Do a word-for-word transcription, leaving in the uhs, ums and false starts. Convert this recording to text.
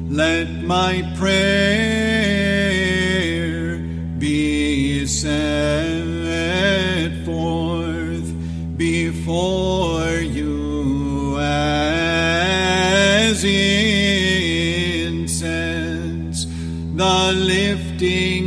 Let my prayer be set forth before you as incense, the lifting